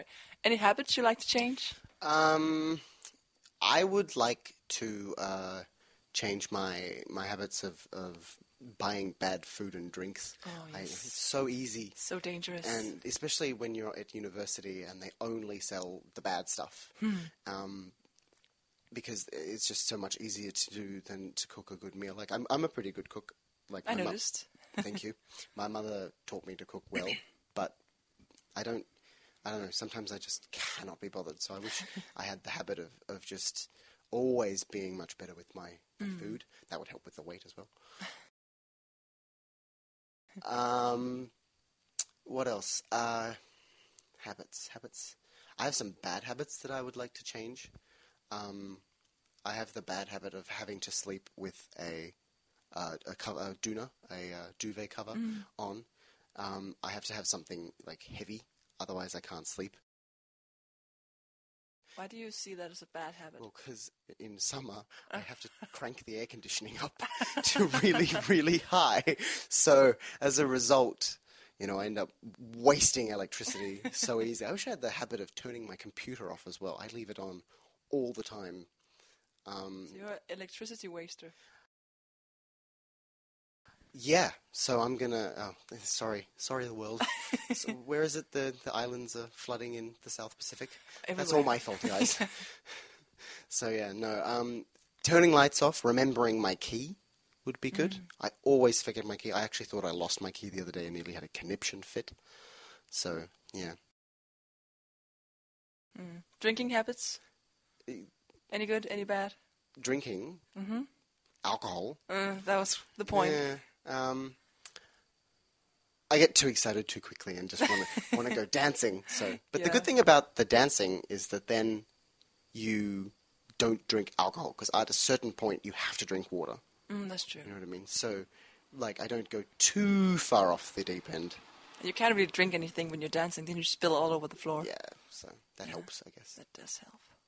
Any habits you like to change? I would like to change my habits of buying bad food and drinks. Oh, yes. It's so easy. So dangerous. And especially when you're at university and they only sell the bad stuff. Because it's just so much easier to do than to cook a good meal. Like, I'm a pretty good cook. Like I noticed. Thank you. My mother taught me to cook well, but I don't know, sometimes I just cannot be bothered. So I wish I had the habit of just always being much better with my food. That would help with the weight as well. What else? Habits. I have some bad habits that I would like to change. I have the bad habit of having to sleep with a duvet cover on. I have to have something like heavy, otherwise I can't sleep. Why do you see that as a bad habit? Well, because in summer I have to crank the air conditioning up to really, really high. So as a result, I end up wasting electricity so easy. I wish I had the habit of turning my computer off as well. I leave it on all the time. So you're an electricity waster. Yeah, so I'm gonna... Oh, sorry the world. So where is it the islands are flooding in the South Pacific? Everywhere. That's all my fault, guys. So yeah, no. Turning lights off, remembering my key would be good. I always forget my key. I actually thought I lost my key the other day and nearly had a conniption fit. So, yeah. Drinking habits? Any good, any bad? Drinking? Alcohol? That was the point. Yeah. I get too excited too quickly and just want to go dancing. But the good thing about the dancing is that then you don't drink alcohol, because at a certain point you have to drink water. That's true. You know what I mean? So, I don't go too far off the deep end. You can't really drink anything when you're dancing, then you spill all over the floor. Yeah, so that helps, I guess. That does help.